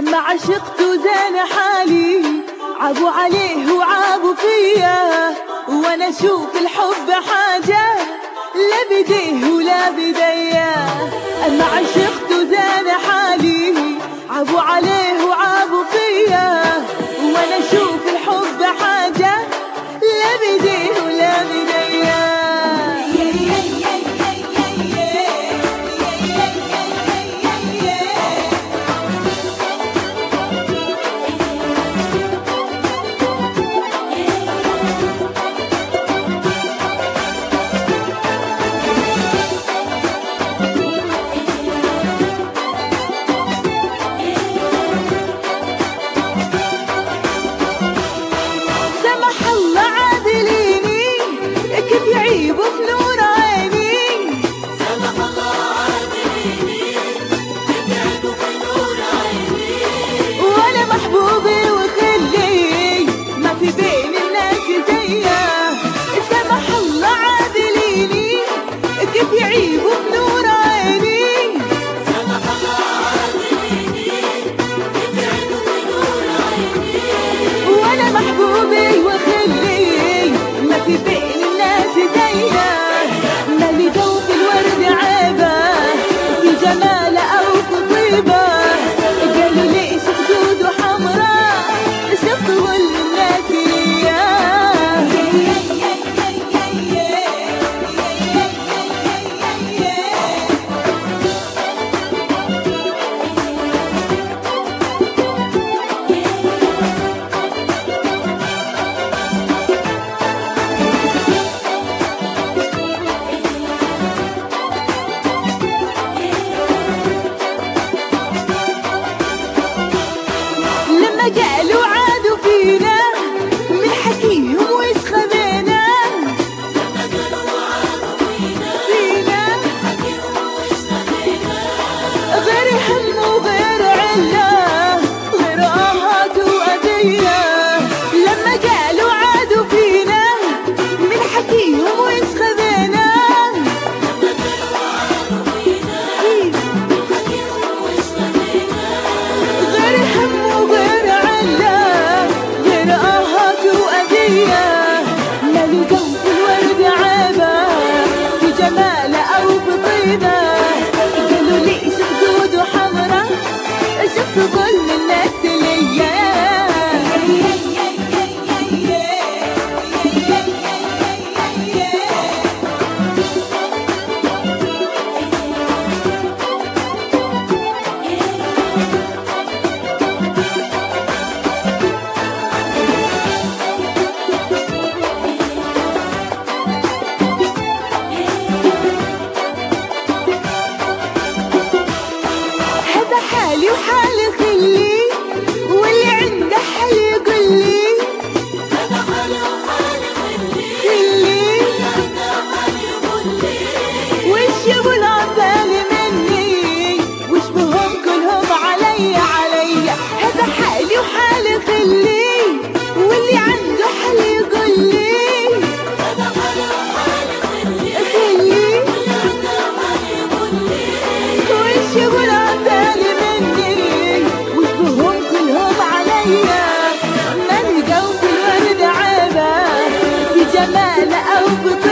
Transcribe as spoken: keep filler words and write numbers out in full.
أما عشقت زان حالي، عابوا عليه وعابوا فيا، وانا اشوف الحب حاجة لا بديه ولا بديا. أما عشقت زان حالي، عابوا عليه وعابوا فيا، وانا اشوف الحب حاجة لا بديه ولا بديا. يعيبوا في نور عيني، سمح الله عادليني، يعيبوا في نور عيني، وانا محبوبي وخلي ما في بين الناس زيه. سمح الله عادليني، كيف يعيبوا في نور عيني، سمح الله عادليني، يعيبوا في نور عيني، وانا محبوبي وخلي ما في بين مالي ذوق الورد عيبه في جماله او في طيبه. قالوا لي خدود وحمراء شفت كل الناس اياه. قالوا عادوا فينا من حكيهم وش خذينا، لما قالوا عادوا فينا فينا من حكيهم وش خذينا، غير هم وغير علة غير آهات وأذية. لما قالوا عادوا فينا من حكيهم وش خذينا، لما قالوا عادوا فينا من حكيهم وش خذينا، غير هم وغير غير آهات وأذية. مالي ذوق الورد عيبه في جماله أو بطيبه. قالوا لي خدود وحمرا شفت كل الناس ليا. حالي وحالي خلي، واللي عنده حل يقول لي، هذا حالي وحالي خلي، خلي واللي عنده حل يقول لي، وش يبوا العبال مني، وش بهم كلهم علي علي. هذا حالي وحالي خلي، واللي عنده حل يقول لي، هذا حالي وحالي خلي، خلي واللي عنده حل يقول لي، وش يبوا العبال مني، وش بهم كلهم علي. مالي ذوق الورد عيبه في جماله او بطيبه.